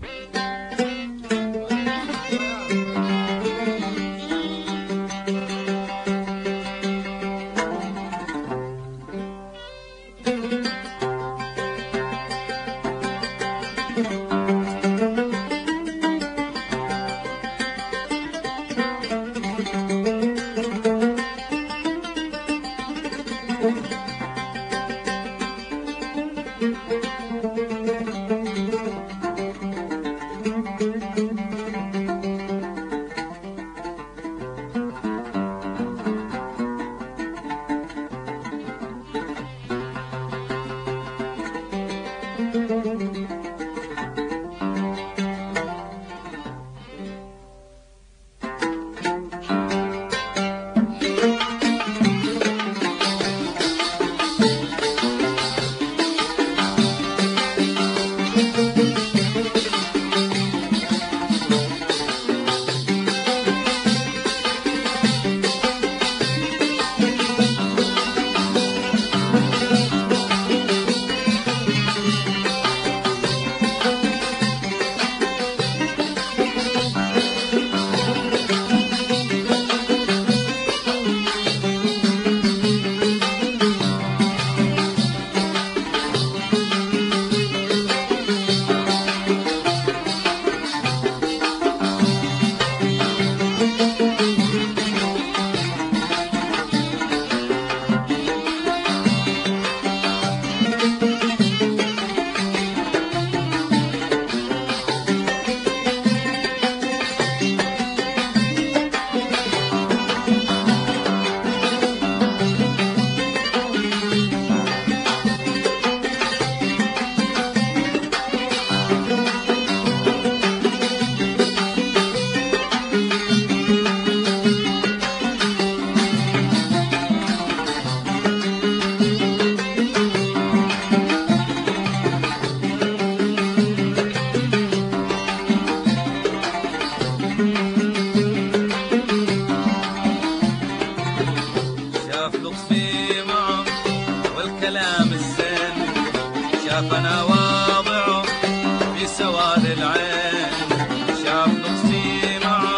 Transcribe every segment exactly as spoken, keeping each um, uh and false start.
شافنا واضعه في سواد العين، شاف لطفي معه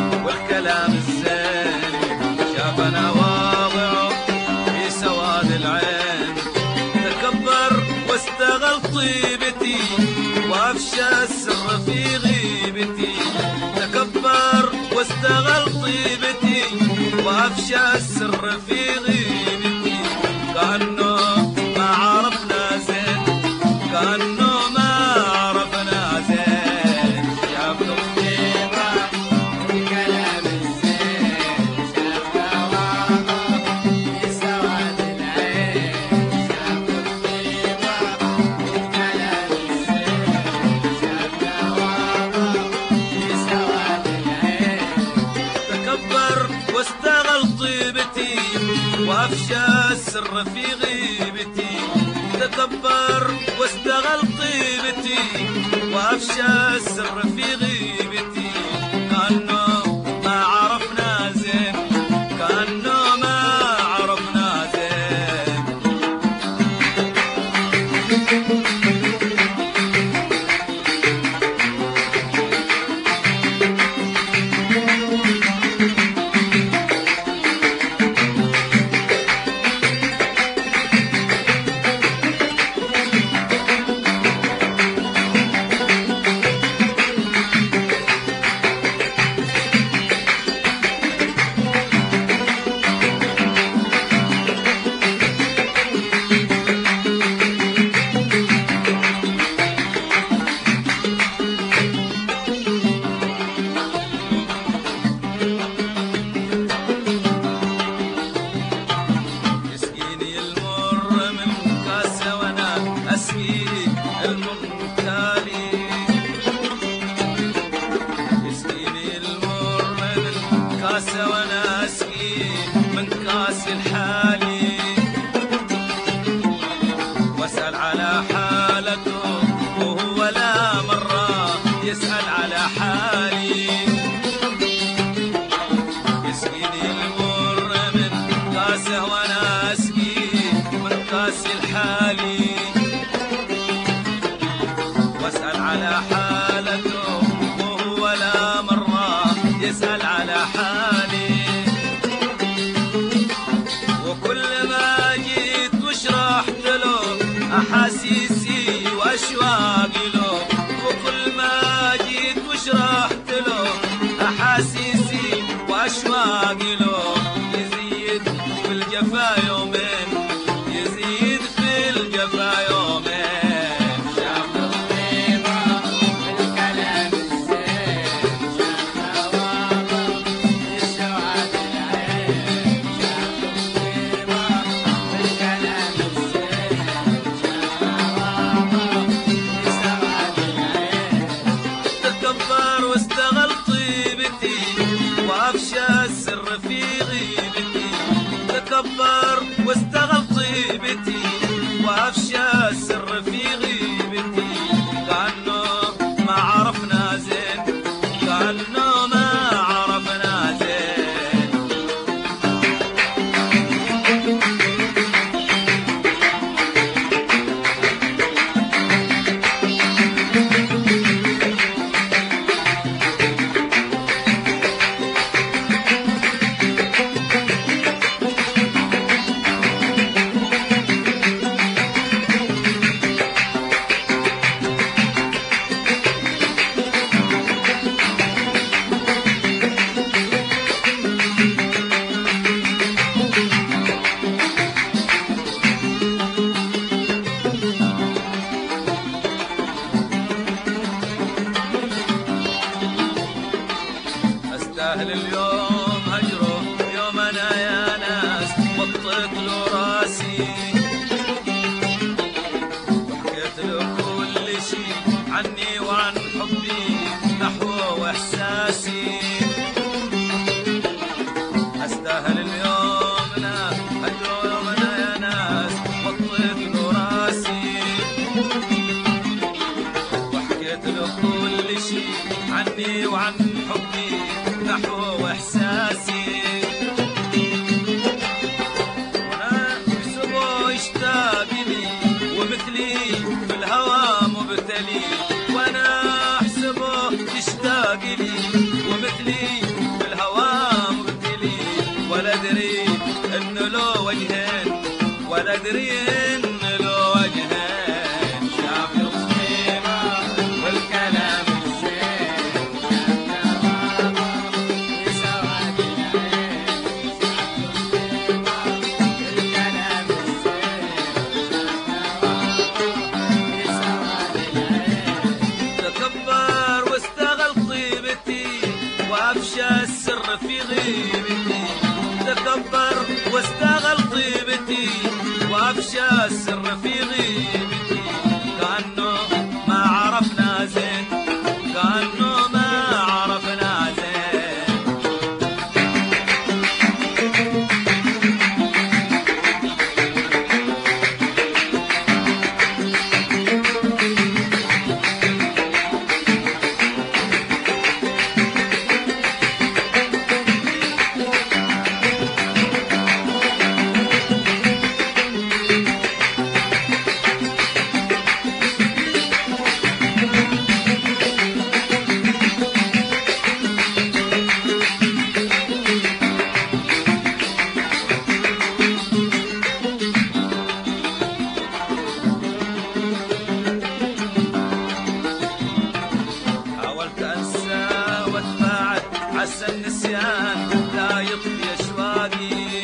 والكلام الزين، شافنا واضعه في سواد العين، تكبر واستغل طيبتي وافشى السر في غيبتي، تكبر واستغل طيبتي وافشى السر في غيبتي، كأنه ما عرفنا زين، كأنه ما عرفنا زين، شاف لطيبة والكلام الزين، شافنا واضح في سواد العين، شاف لطيبة والكلام الزين، شافنا واضح في سواد العين، تكبر واستغل طيبتي وافشى السر في غيبتي، تكبر واستغل طيبتي وافشى السر في غيبتي، كأنه ما عرفنا زين، كأنه ما عرفنا زين. استاهل اليوم هجره يوم انا يا ناس وطيت له راسي وحكيت له كل شي عني وعن حبي نحوه واحساسي. استاهل اليوم انا هجره يوم انا يا ناس وطيت له راسي وحكيت له كل شي عني وعن حبي نحوه واحساسي. وانا احسبه يشتاق لي ومثلي في الهوى مبتلي. وانا احسبه يشتاق لي ومثلي في الهوى مبتلي. ولا ادري انه له وجهين ولا ادري انه له وجهين. شاف الخيمه والكلام السر في غيبتي. تكبر واستغل طيبتي وافشى السر في غيبتي. كأنه ما عرفنا زين كأنه ما عرفنا زين. عسى النسيان لا يطفي اشواقي.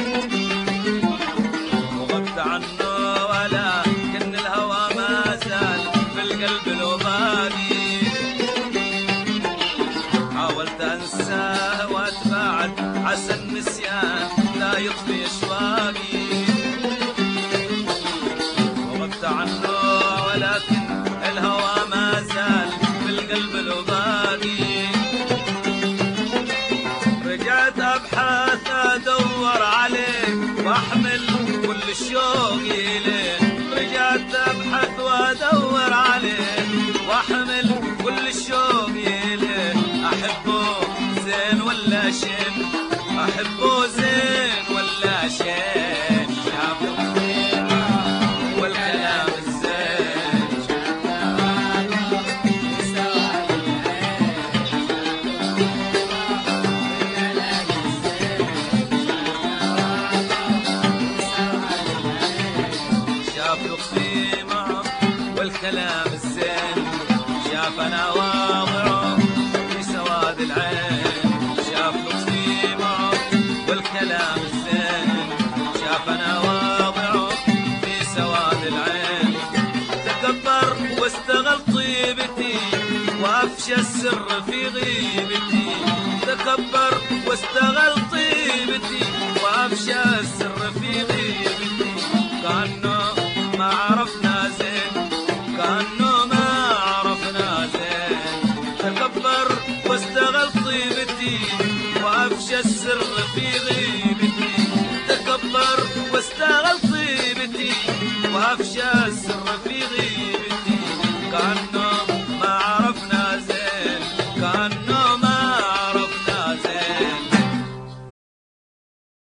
وغبت عنه ولكن الهوى ما زال في القلب لو باقي. حاولت انساه واتباعد عسى النسيان لا يطفي اشواقي. وغبت عنه ولكن الهوى ما زال في القلب لو باقي. رجعت ابحث ادور عليه واحمل كل الشوق اليه. رجعت ابحث وادور عليه واحمل كل الشوق اليه. احبه زين ولا شين احبه زين ولا شين. شاف الخيمه والكلام الزين والكلام الزين. شاف انا واضعه في سواد العين. شاف لطفي معه والكلام الزين. شاف انا واضعه في سواد العين. تكبر واستغل طيبتي وافشى السر في غيبتي. تكبر واستغل طيبتي وافشى السر في غيبتي. كأنه ما عرفنا زين كأنه ما عرفنا زين. تكبر واستغل طيبتي وافشى السر في غيبتي. تكبر واستغل طيبتي وافشى السر في غيبتي.